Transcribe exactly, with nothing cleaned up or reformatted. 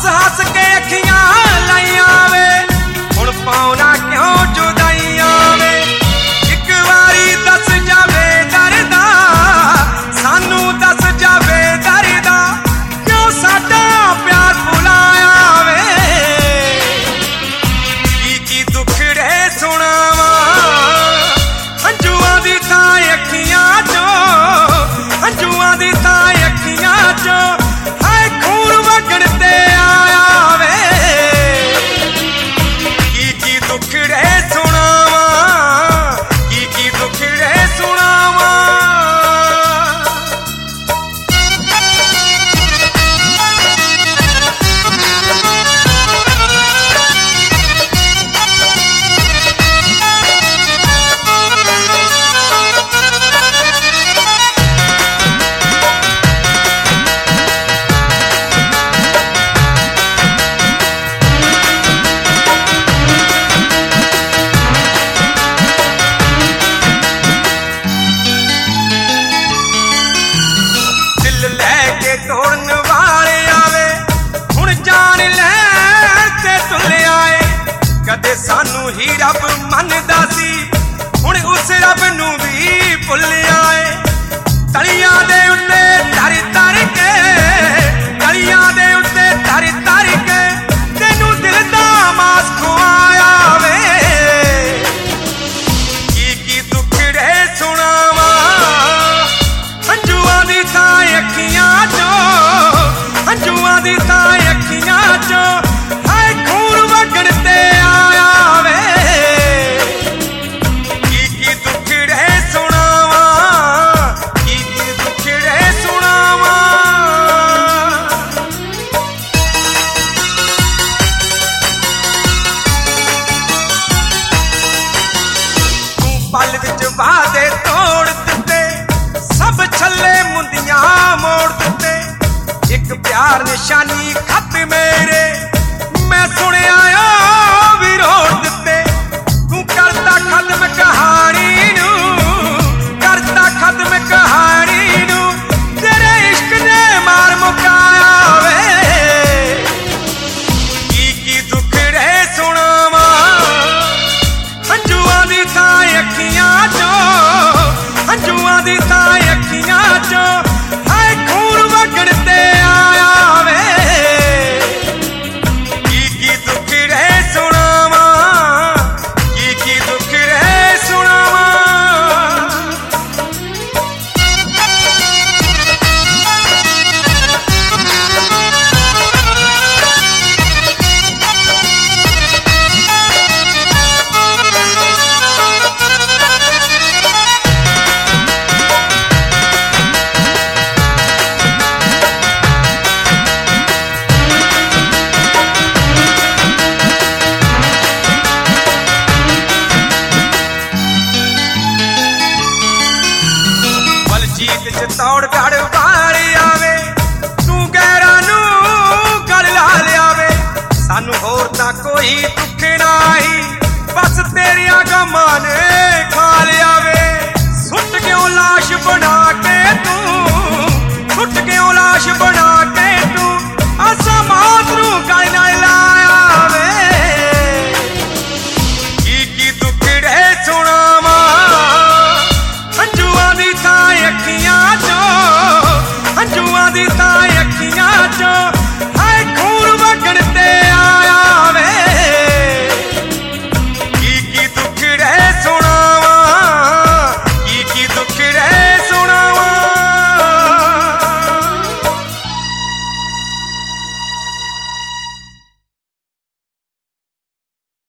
हस के अखियां लाइया वे हुण पाउना क्यों जुदाइयां वे एक वारी दस जावे दरदा सानू दस जावे दरदा क्यों साडा प्यार भुलाया वे की की दुखड़े सुनावा हंजुआं दी तां अखियां चो हंजुआं दी तां अखियां चो हाय खून वगण ते आया वे की की दुखड़े सुनावा की की दुखड़े सुनावा तोड़न वाले आवे हुण जान लै ते तुले आए कदे सानू ही रब मनदा सी हुण उस रब नू भी भुल आए तलियां दे उत्ते तर तर के तलियां दे उत्ते तर तर के तेनू दिल दा मास खुआया वे की की दुखड़े सुनावा हंजुआं दी तां अखियां चो हंजुआं दी तां अखियां चो हाय खून वगण ते आया वे की की दुखड़े सुनावा की की दुखड़े सुनावा तू पल विच वादे तोड़ दिते सब छल्ले मुंदियां मोड़ दिते एक प्यार निशानी खत मेरे मैं सुनिया भी रोड़ दिते तू करता खत्म कहानी नू करता खत्म कहानी नू तेरे इश्क ने मार मुकाया वे की की दुखड़े सुनावा हंजुआं दी तां अखियां चो हंजुआं दी तां अखियां चो हाय खून वगण ते आया वे की की दुखड़े सुनावा की की दुखड़े सुनावा जीत च तौड़ गड़ वाले आवे तू गैरा नू गल ला लियावे सानू होर तां कोई दुख नाई बस तेरियां गमां ने खा लियावे सुट क्यों लाश बना के तू सुट क्यों लाश बना के तू असा मौत नू गल ना लाया वे की की दुखड़े सुनावा हंजुआं दी तां अखियां चो